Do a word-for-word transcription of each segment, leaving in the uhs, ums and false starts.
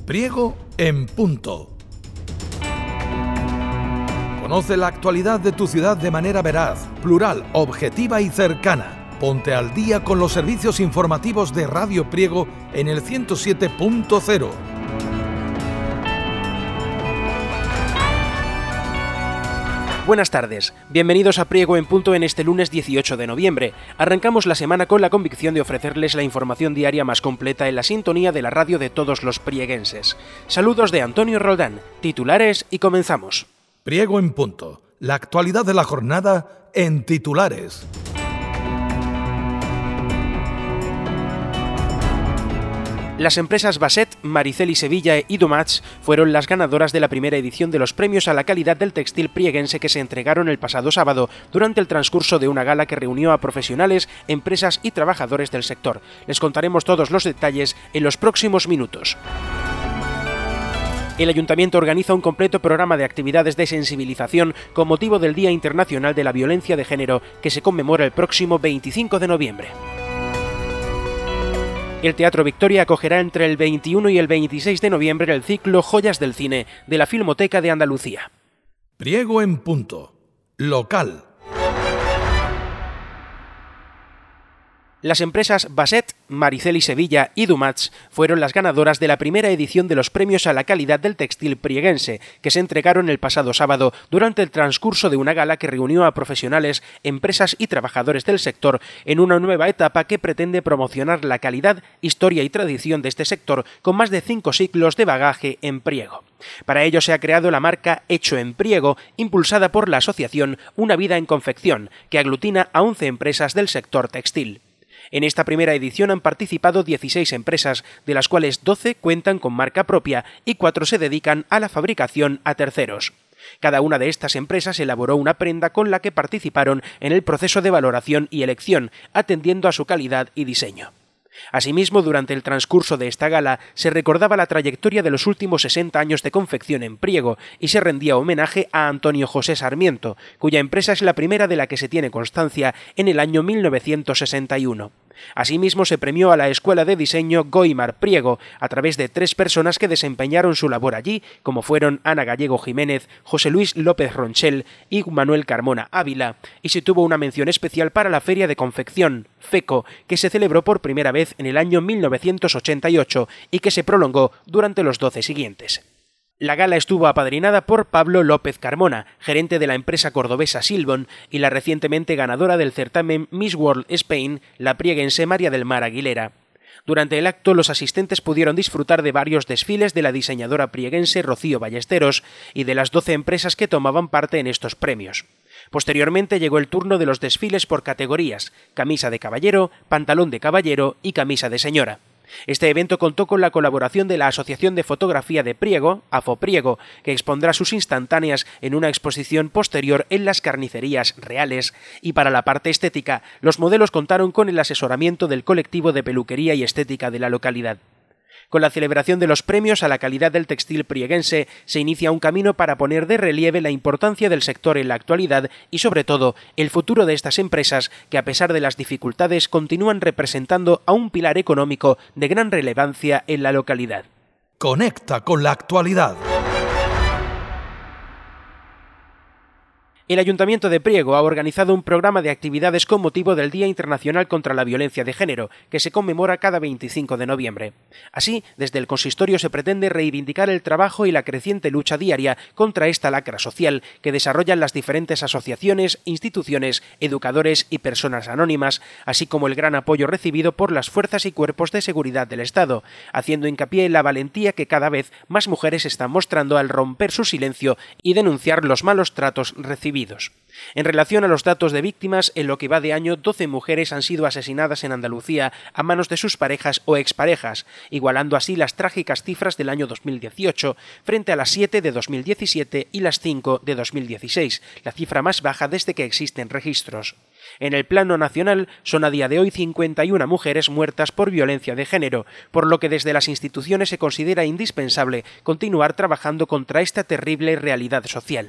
Priego en punto. Conoce la actualidad de tu ciudad de manera veraz, plural, objetiva y cercana. Ponte al día con los servicios informativos de Radio Priego en el ciento siete punto cero. Buenas tardes, bienvenidos a Priego en punto en este lunes dieciocho de noviembre. Arrancamos la semana con la convicción de ofrecerles la información diaria más completa en la sintonía de la radio de todos los prieguenses. Saludos de Antonio Roldán, titulares y comenzamos. Priego en punto, la actualidad de la jornada en titulares. Las empresas Basset, Maricel Sevilla y Dumats fueron las ganadoras de la primera edición de los premios a la calidad del textil prieguense que se entregaron el pasado sábado durante el transcurso de una gala que reunió a profesionales, empresas y trabajadores del sector. Les contaremos todos los detalles en los próximos minutos. El Ayuntamiento organiza un completo programa de actividades de sensibilización con motivo del Día Internacional de la Violencia de Género, que se conmemora el próximo veinticinco de noviembre. El Teatro Victoria acogerá entre el veintiuno y el veintiséis de noviembre el ciclo Joyas del Cine de la Filmoteca de Andalucía. Priego en punto. Local. Las empresas Basset, Maricel Sevilla y Dumats fueron las ganadoras de la primera edición de los premios a la calidad del textil prieguense, que se entregaron el pasado sábado durante el transcurso de una gala que reunió a profesionales, empresas y trabajadores del sector en una nueva etapa que pretende promocionar la calidad, historia y tradición de este sector con más de cinco siglos de bagaje en Priego. Para ello se ha creado la marca Hecho en Priego, impulsada por la asociación Una Vida en Confección, que aglutina a once empresas del sector textil. En esta primera edición han participado dieciséis empresas, de las cuales doce cuentan con marca propia y cuatro se dedican a la fabricación a terceros. Cada una de estas empresas elaboró una prenda con la que participaron en el proceso de valoración y elección, atendiendo a su calidad y diseño. Asimismo, durante el transcurso de esta gala se recordaba la trayectoria de los últimos sesenta años de confección en Priego y se rendía homenaje a Antonio José Sarmiento, cuya empresa es la primera de la que se tiene constancia en el año mil novecientos sesenta y uno. Asimismo, se premió a la Escuela de Diseño Goimar Priego a través de tres personas que desempeñaron su labor allí, como fueron Ana Gallego Jiménez, José Luis López Ronchel y Manuel Carmona Ávila, y se tuvo una mención especial para la Feria de Confección, FECO, que se celebró por primera vez en el año mil novecientos ochenta y ocho y que se prolongó durante los doce siguientes. La gala estuvo apadrinada por Pablo López Carmona, gerente de la empresa cordobesa Silbon, y la recientemente ganadora del certamen Miss World Spain, la prieguense María del Mar Aguilera. Durante el acto, los asistentes pudieron disfrutar de varios desfiles de la diseñadora prieguense Rocío Ballesteros y de las doce empresas que tomaban parte en estos premios. Posteriormente llegó el turno de los desfiles por categorías: camisa de caballero, pantalón de caballero y camisa de señora. Este evento contó con la colaboración de la Asociación de Fotografía de Priego, AFOPriego, que expondrá sus instantáneas en una exposición posterior en las Carnicerías Reales, y para la parte estética, los modelos contaron con el asesoramiento del colectivo de peluquería y estética de la localidad. Con la celebración de los premios a la calidad del textil prieguense se inicia un camino para poner de relieve la importancia del sector en la actualidad y, sobre todo, el futuro de estas empresas que, a pesar de las dificultades, continúan representando a un pilar económico de gran relevancia en la localidad. Conecta con la actualidad. El Ayuntamiento de Priego ha organizado un programa de actividades con motivo del Día Internacional contra la Violencia de Género, que se conmemora cada veinticinco de noviembre. Así, desde el consistorio se pretende reivindicar el trabajo y la creciente lucha diaria contra esta lacra social que desarrollan las diferentes asociaciones, instituciones, educadores y personas anónimas, así como el gran apoyo recibido por las fuerzas y cuerpos de seguridad del Estado, haciendo hincapié en la valentía que cada vez más mujeres están mostrando al romper su silencio y denunciar los malos tratos recibidos. En relación a los datos de víctimas, en lo que va de año, doce mujeres han sido asesinadas en Andalucía a manos de sus parejas o exparejas, igualando así las trágicas cifras del año dos mil dieciocho frente a las siete de dos mil diecisiete y las cinco de dos mil dieciséis, la cifra más baja desde que existen registros. En el plano nacional son a día de hoy cincuenta y una mujeres muertas por violencia de género, por lo que desde las instituciones se considera indispensable continuar trabajando contra esta terrible realidad social.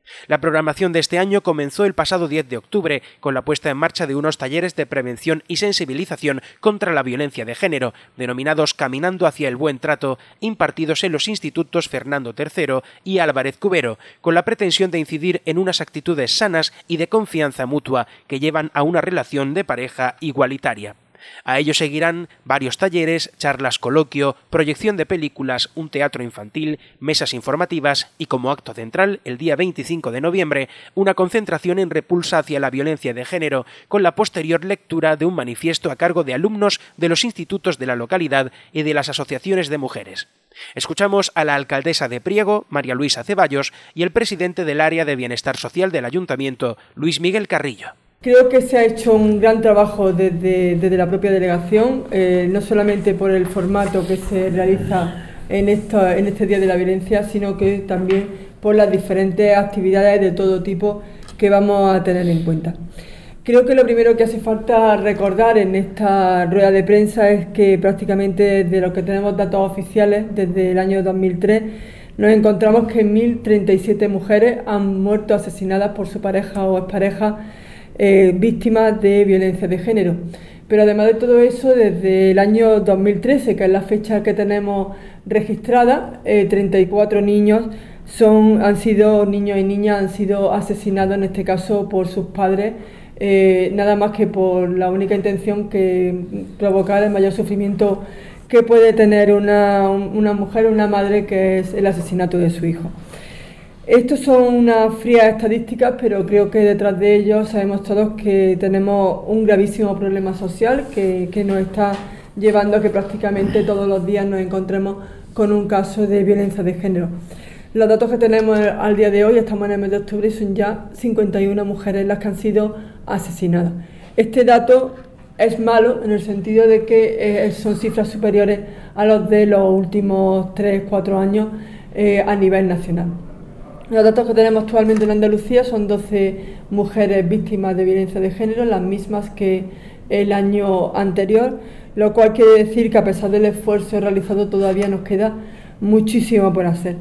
La programación de este año comenzó el pasado diez de octubre con la puesta en marcha de unos talleres de prevención y sensibilización contra la violencia de género, denominados Caminando hacia el buen trato, impartidos en los institutos Fernando tercero y Álvarez Cubero, con la pretensión de incidir en unas actitudes sanas y de confianza mutua que llevan a una relación de pareja igualitaria. A ello seguirán varios talleres, charlas coloquio, proyección de películas, un teatro infantil, mesas informativas y, como acto central, el día veinticinco de noviembre, una concentración en repulsa hacia la violencia de género, con la posterior lectura de un manifiesto a cargo de alumnos de los institutos de la localidad y de las asociaciones de mujeres. Escuchamos a la alcaldesa de Priego, María Luisa Ceballos, y el presidente del área de Bienestar Social del Ayuntamiento, Luis Miguel Carrillo. Creo que se ha hecho un gran trabajo desde, desde la propia delegación, eh, no solamente por el formato que se realiza en, esto, en este Día de la Violencia, sino que también por las diferentes actividades de todo tipo que vamos a tener en cuenta. Creo que lo primero que hace falta recordar en esta rueda de prensa es que prácticamente desde los que tenemos datos oficiales, desde el año dos mil tres, nos encontramos que mil treinta y siete mujeres han muerto asesinadas por su pareja o expareja, Eh, víctimas de violencia de género. Pero además de todo eso, desde el año dos mil trece, que es la fecha que tenemos registrada, eh, treinta y cuatro niños son, han sido, niños y niñas han sido asesinados, en este caso por sus padres, eh, nada más que por la única intención que provocar el mayor sufrimiento que puede tener una, una mujer o una madre, que es el asesinato de su hijo. Estos son unas frías estadísticas, pero creo que detrás de ellos sabemos todos que tenemos un gravísimo problema social que, que nos está llevando a que prácticamente todos los días nos encontremos con un caso de violencia de género. Los datos que tenemos al día de hoy, estamos en el mes de octubre, y son ya cincuenta y una mujeres las que han sido asesinadas. Este dato es malo en el sentido de que eh, son cifras superiores a los de los últimos tres cuatro años eh, a nivel nacional. Los datos que tenemos actualmente en Andalucía son doce mujeres víctimas de violencia de género, las mismas que el año anterior, lo cual quiere decir que a pesar del esfuerzo realizado todavía nos queda muchísimo por hacer.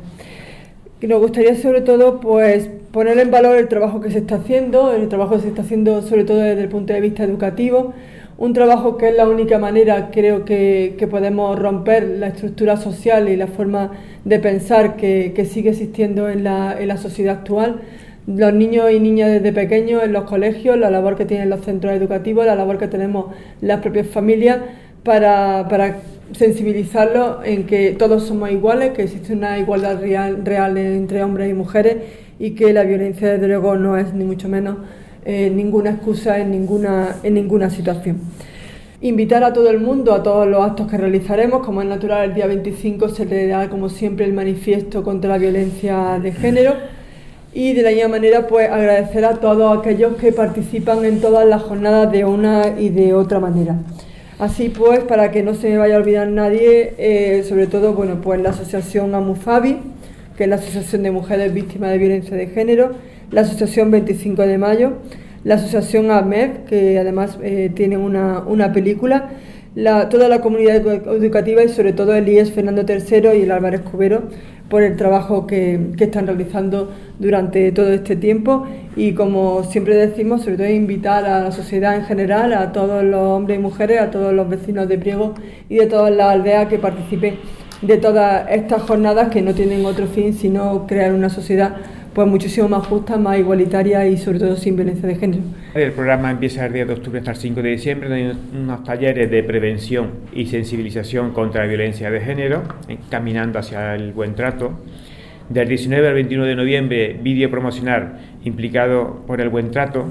Y nos gustaría sobre todo pues poner en valor el trabajo que se está haciendo, el trabajo que se está haciendo sobre todo desde el punto de vista educativo, un trabajo que es la única manera, creo que, que podemos romper la estructura social y la forma de pensar que, que sigue existiendo en la, en la sociedad actual. Los niños y niñas desde pequeños en los colegios, la labor que tienen los centros educativos, la labor que tenemos las propias familias para, para sensibilizarlos en que todos somos iguales, que existe una igualdad real, real entre hombres y mujeres y que la violencia desde luego no es ni mucho menos Eh, ninguna excusa en ninguna, en ninguna situación. Invitar a todo el mundo a todos los actos que realizaremos. Como es natural, el día veinticinco se leerá como siempre el manifiesto contra la violencia de género, y de la misma manera pues agradecer a todos aquellos que participan en todas las jornadas de una y de otra manera. Así pues, para que no se me vaya a olvidar nadie, eh, sobre todo bueno pues la asociación AMUFABI, que es la Asociación de Mujeres Víctimas de Violencia de Género, la Asociación veinticinco de mayo, la Asociación AMED, que además eh, tiene una, una película, la, toda la comunidad educativa y sobre todo el I E S Fernando tercero y el Álvarez Cubero por el trabajo que, que están realizando durante todo este tiempo. Y como siempre decimos, sobre todo invitar a la sociedad en general, a todos los hombres y mujeres, a todos los vecinos de Priego y de todas las aldeas que participen de todas estas jornadas, que no tienen otro fin sino crear una sociedad pues muchísimo más justa, más igualitaria y sobre todo sin violencia de género. El programa empieza el diez de octubre hasta el cinco de diciembre, hay unos talleres de prevención y sensibilización contra la violencia de género, caminando hacia el buen trato. Del diecinueve al veintiuno de noviembre, vídeo promocional implicado por el buen trato.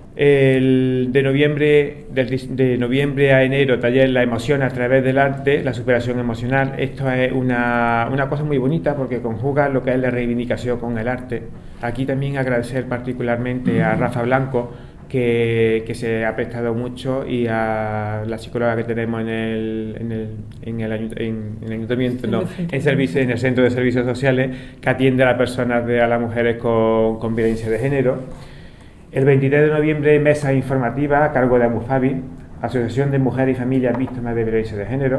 El de noviembre, del, de noviembre a enero, taller La emoción a través del arte, la superación emocional. Esto es una, una cosa muy bonita porque conjuga lo que es la reivindicación con el arte. Aquí también agradecer particularmente a Rafa Blanco, que, que se ha prestado mucho, y a la psicóloga que tenemos en el, en el, en el, en el ayuntamiento, no, en, servicio, en el Centro de Servicios Sociales, que atiende a las personas, de, a las mujeres con, con violencia de género. El veintitrés de noviembre, mesa informativa a cargo de AMUFABI, Asociación de Mujeres y Familias Víctimas de Violencia de Género.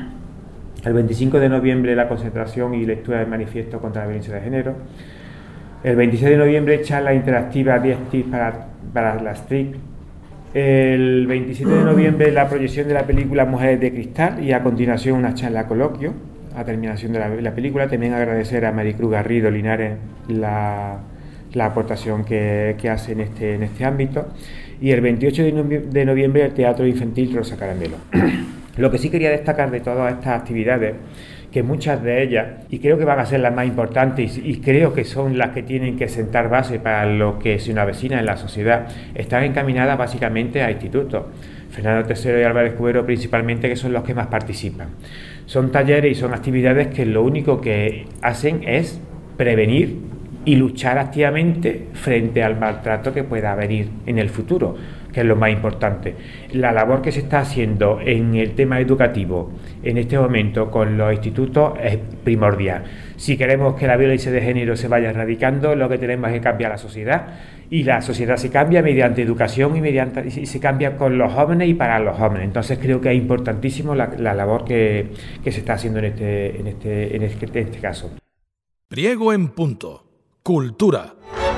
El veinticinco de noviembre, la concentración y lectura del manifiesto contra la violencia de género. El veintiséis de noviembre, charla interactiva diez tips para, para las T R I C. El veintisiete de noviembre, la proyección de la película Mujeres de Cristal y a continuación una charla coloquio a terminación de la, la película. También agradecer a Maricruz Garrido Linares la, la aportación que, que hace en este, en este ámbito. Y el veintiocho de noviembre, el Teatro Infantil Rosa Caramelo. Lo que sí quería destacar de todas estas actividades, que muchas de ellas, y creo que van a ser las más importantes, y, y creo que son las que tienen que sentar base para lo que se nos avecina en la sociedad, están encaminadas básicamente a institutos. Fernando tercero y Álvarez Cubero principalmente, que son los que más participan. Son talleres y son actividades que lo único que hacen es prevenir y luchar activamente frente al maltrato que pueda venir en el futuro, que es lo más importante. La labor que se está haciendo en el tema educativo en este momento con los institutos es primordial. Si queremos que la violencia de género se vaya erradicando, lo que tenemos es que cambiar la sociedad, y la sociedad se cambia mediante educación y, mediante, y se cambia con los jóvenes y para los jóvenes. Entonces creo que es importantísimo la, la labor que, que se está haciendo en este, en este, en este, en este caso. Priego en punto. Cultura.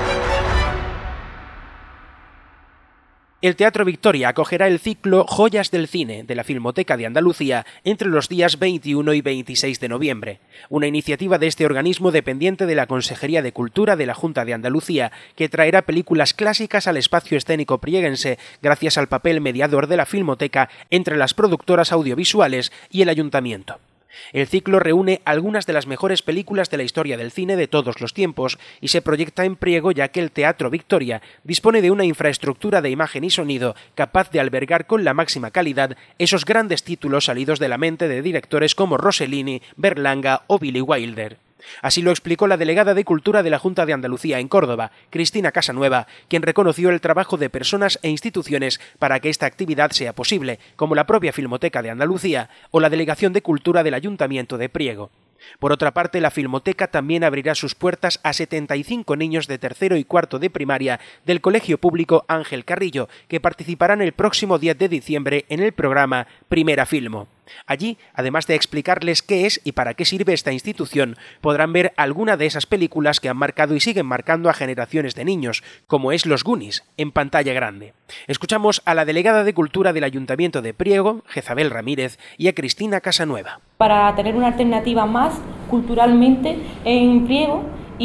El Teatro Victoria acogerá el ciclo Joyas del Cine de la Filmoteca de Andalucía entre los días veintiuno y veintiséis de noviembre, una iniciativa de este organismo dependiente de la Consejería de Cultura de la Junta de Andalucía, que traerá películas clásicas al espacio escénico prieguense gracias al papel mediador de la Filmoteca entre las productoras audiovisuales y el Ayuntamiento. El ciclo reúne algunas de las mejores películas de la historia del cine de todos los tiempos y se proyecta en Priego, ya que el Teatro Victoria dispone de una infraestructura de imagen y sonido capaz de albergar con la máxima calidad esos grandes títulos salidos de la mente de directores como Rossellini, Berlanga o Billy Wilder. Así lo explicó la delegada de Cultura de la Junta de Andalucía en Córdoba, Cristina Casanueva, quien reconoció el trabajo de personas e instituciones para que esta actividad sea posible, como la propia Filmoteca de Andalucía o la Delegación de Cultura del Ayuntamiento de Priego. Por otra parte, la Filmoteca también abrirá sus puertas a setenta y cinco niños de tercero y cuarto de primaria del Colegio Público Ángel Carrillo, que participarán el próximo diez de diciembre en el programa Primera Filmo. Allí, además de explicarles qué es y para qué sirve esta institución, podrán ver alguna de esas películas que han marcado y siguen marcando a generaciones de niños, como es Los Goonies, en pantalla grande. Escuchamos a la delegada de Cultura del Ayuntamiento de Priego, Jezabel Ramírez, y a Cristina Casanueva. Para tener una alternativa más culturalmente en Priego,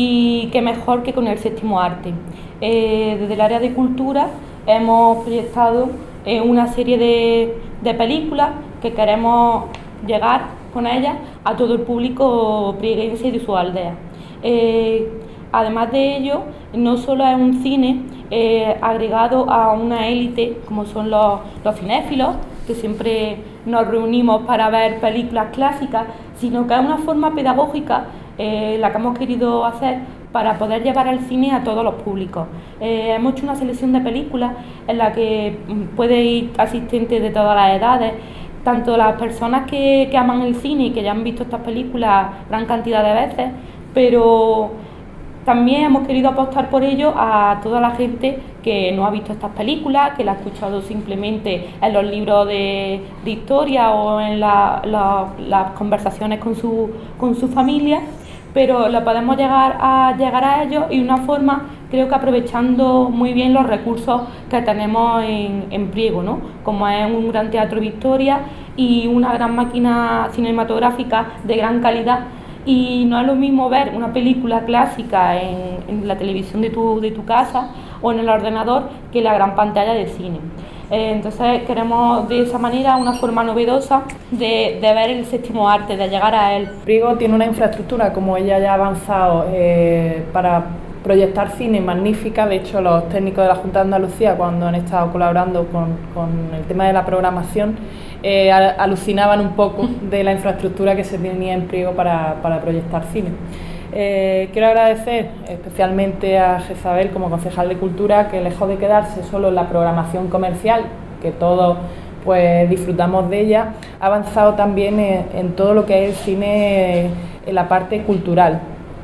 y qué mejor que con el séptimo arte. Eh, desde el área de cultura hemos proyectado eh, una serie de, de películas que queremos llegar con ellas a todo el público prieguense y de su aldea. Eh, además de ello, no solo es un cine eh, agregado a una élite como son los, los cinéfilos, que siempre nos reunimos para ver películas clásicas, sino que es una forma pedagógica eh, la que hemos querido hacer para poder llevar el cine a todos los públicos. Eh, hemos hecho una selección de películas en la que puede ir asistentes de todas las edades, tanto las personas que, que aman el cine y que ya han visto estas películas gran cantidad de veces, pero también hemos querido apostar por ello a toda la gente que no ha visto estas películas, que la ha escuchado simplemente en los libros de, de historia o en la, la, las conversaciones con su, con su familia, pero lo podemos llegar a, llegar a ellos y de una forma, creo que aprovechando muy bien los recursos que tenemos en, en Priego, ¿no? Como es un gran teatro Victoria y una gran máquina cinematográfica de gran calidad. Y no es lo mismo ver una película clásica en, en la televisión de tu, de tu casa o en el ordenador que la gran pantalla del cine. Eh, entonces queremos de esa manera una forma novedosa de, de ver el séptimo arte, de llegar a él. Priego tiene una infraestructura, como ella ya ha avanzado, eh, para proyectar cine magnífica. De hecho, los técnicos de la Junta de Andalucía, cuando han estado colaborando con, con el tema de la programación, eh, alucinaban un poco de la infraestructura que se tenía en Priego para, para proyectar cine. Eh, quiero agradecer especialmente a Jezabel como concejal de Cultura, que lejos de quedarse solo en la programación comercial, que todos pues disfrutamos de ella, ha avanzado también en, en todo lo que es el cine, en la parte cultural,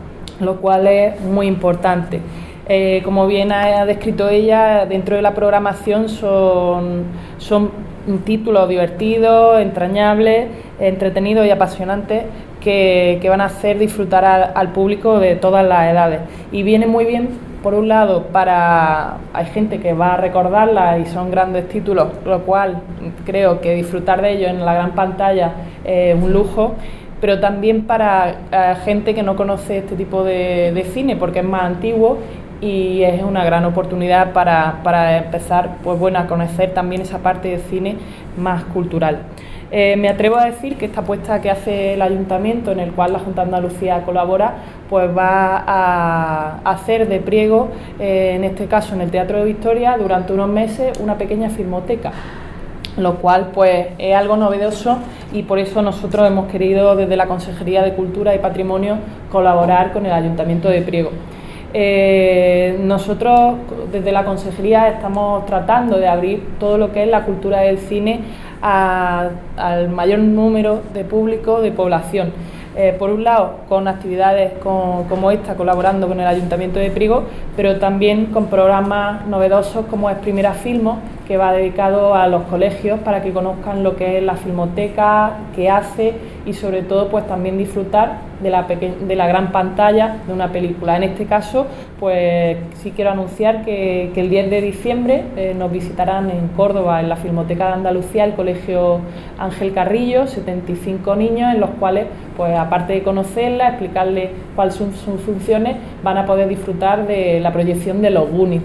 lo cual es muy importante. Eh, como bien ha descrito ella, dentro de la programación son, son títulos divertidos, entrañables, entretenidos y apasionantes, que, que van a hacer disfrutar al, al público de todas las edades. Y viene muy bien, por un lado, para hay gente que va a recordarla y son grandes títulos, lo cual creo que disfrutar de ellos en la gran pantalla es un lujo, pero también para eh, gente que no conoce este tipo de, de cine porque es más antiguo y es una gran oportunidad para, para empezar pues, bueno, a conocer también esa parte de cine más cultural. Eh, me atrevo a decir que esta apuesta que hace el Ayuntamiento, en el cual la Junta de Andalucía colabora, pues va a hacer de Priego, eh, en este caso en el Teatro de Victoria, durante unos meses una pequeña filmoteca, lo cual pues es algo novedoso y por eso nosotros hemos querido desde la Consejería de Cultura y Patrimonio colaborar con el Ayuntamiento de Priego. Eh, nosotros desde la Consejería estamos tratando de abrir todo lo que es la cultura del cine a, al mayor número de público, de población. Eh, por un lado, con actividades con, como esta, colaborando con el Ayuntamiento de Priego, pero también con programas novedosos como es Primera Filmo, que va dedicado a los colegios para que conozcan lo que es la filmoteca, qué hace y sobre todo pues también disfrutar de la, de la gran pantalla de una película. En este caso, pues sí quiero anunciar que, que el diez de diciembre eh, nos visitarán en Córdoba, en la Filmoteca de Andalucía, el Colegio Ángel Carrillo, setenta y cinco niños, en los cuales, pues aparte de conocerla, explicarles cuáles son sus funciones, van a poder disfrutar de la proyección de los Goonies.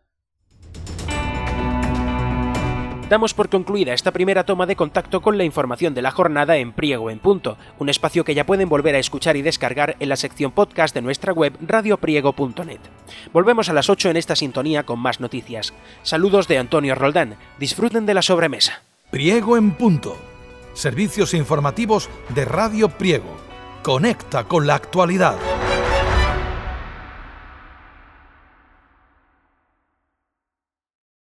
Damos por concluida esta primera toma de contacto con la información de la jornada en Priego en Punto, un espacio que ya pueden volver a escuchar y descargar en la sección podcast de nuestra web radio priego punto net. Volvemos a las ocho en esta sintonía con más noticias. Saludos de Antonio Roldán. Disfruten de la sobremesa. Priego en Punto. Servicios informativos de Radio Priego. Conecta con la actualidad.